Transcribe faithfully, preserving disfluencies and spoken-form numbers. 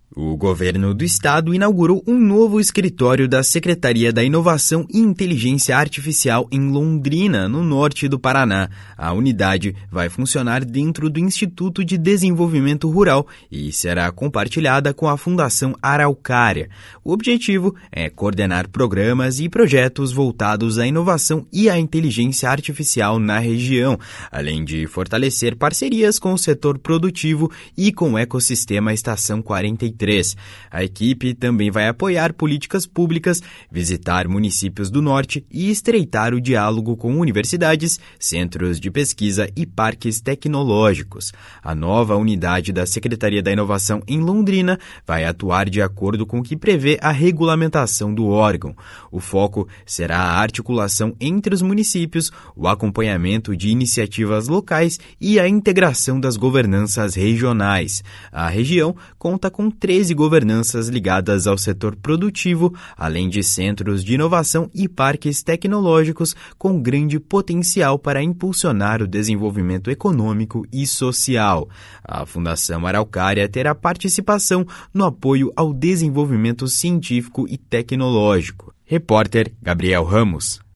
O governo do estado inaugurou um novo escritório da Secretaria da Inovação e Inteligência Artificial em Londrina, no norte do Paraná. A unidade vai funcionar dentro do Instituto de Desenvolvimento Rural e será compartilhada com a Fundação Araucária. O objetivo é coordenar programas e projetos voltados à inovação e à inteligência artificial na região, além de fortalecer parcerias com o setor produtivo e com o ecossistema Estação quarenta e três. A equipe também vai apoiar políticas públicas, visitar municípios do norte e estreitar o diálogo com universidades, centros de pesquisa e parques tecnológicos. A nova unidade da Secretaria da Inovação em Londrina vai atuar de acordo com o que prevê a regulamentação do órgão. O foco será a articulação entre os municípios, o acompanhamento de iniciativas locais e a integração das governanças regionais. A região conta com treze governanças ligadas ao setor produtivo, além de centros de inovação e parques tecnológicos com grande potencial para impulsionar o desenvolvimento econômico e social. A Fundação Araucária terá participação no apoio ao desenvolvimento científico e tecnológico. Repórter Gabriel Ramos.